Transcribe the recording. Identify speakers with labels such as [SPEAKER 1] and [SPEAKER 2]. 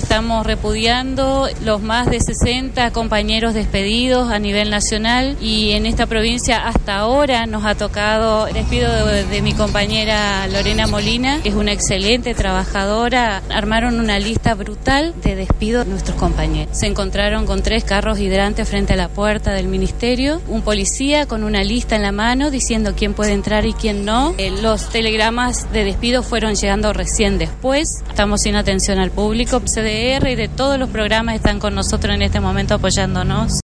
[SPEAKER 1] Estamos repudiando los más de 60 compañeros despedidos a nivel nacional y en esta provincia hasta ahora nos ha tocado el despido de mi compañera Lorena Molina, que es una excelente trabajadora. Armaron una lista brutal de despido de nuestros compañeros. Se encontraron con 3 carros hidrantes frente a la puerta del ministerio, un policía con una lista en la mano diciendo quién puede entrar y quién no. Los telegramas de despido fueron llegando recién después. Estamos sin atención al público. CDR y de todos los programas están con nosotros en este momento apoyándonos.